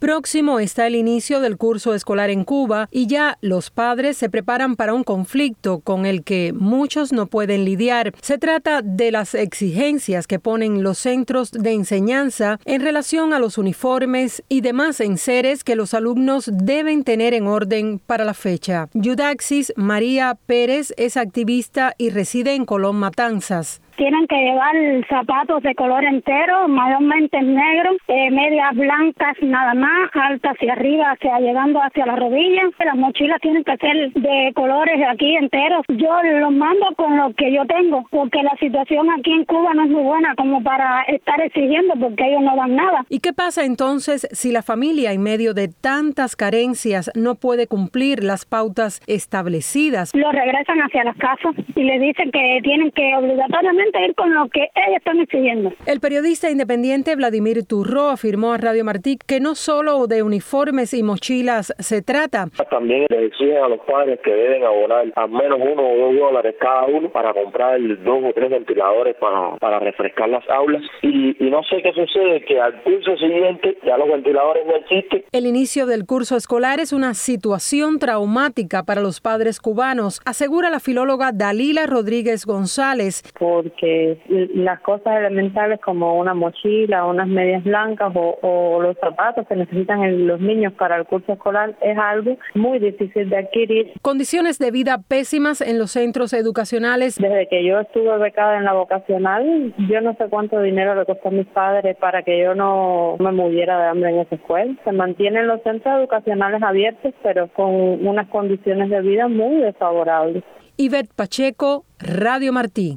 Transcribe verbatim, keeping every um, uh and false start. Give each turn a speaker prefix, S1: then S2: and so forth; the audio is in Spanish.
S1: Próximo está el inicio del curso escolar en Cuba y ya los padres se preparan para un conflicto con el que muchos no pueden lidiar. Se trata de las exigencias que ponen los centros de enseñanza en relación a los uniformes y demás enseres que los alumnos deben tener en orden para la fecha. Yudaxis María Pérez es activista y reside en Colón, Matanzas.
S2: Tienen que llevar zapatos de color entero, mayormente negros, eh, medias blancas nada más, altas hacia arriba, hacia llegando hacia las rodillas. Las mochilas tienen que ser de colores aquí enteros. Yo los mando con lo que yo tengo, porque la situación aquí en Cuba no es muy buena como para estar exigiendo, porque ellos no dan nada.
S1: ¿Y qué pasa entonces si la familia, en medio de tantas carencias, no puede cumplir las pautas establecidas?
S2: Los regresan hacia las casas y les dicen que tienen que obligatoriamente ir con lo que ellos están exigiendo.
S1: El periodista independiente Vladimir Turró afirmó a Radio Martí que no solo de uniformes y mochilas se trata.
S3: También le exigen a los padres que deben abonar al menos uno o dos dólares cada uno para comprar dos o tres ventiladores para, para refrescar las aulas. Y, y no sé qué sucede, que al curso siguiente ya los ventiladores no existen.
S1: El inicio del curso escolar es una situación traumática para los padres cubanos, asegura la filóloga Dalila Rodríguez González.
S4: Porque las cosas elementales como una mochila, unas medias blancas o, o los zapatos que necesitan el, los niños para el curso escolar es algo muy difícil de adquirir.
S1: Condiciones de vida pésimas en los centros educacionales.
S4: Desde que yo estuve becada en la vocacional, yo no sé cuánto dinero le costó a mis padres para que yo no me muriera de hambre en esa escuela. Se mantienen los centros educacionales abiertos, pero con unas condiciones de vida muy desfavorables.
S1: Ivette Pacheco, Radio Martí.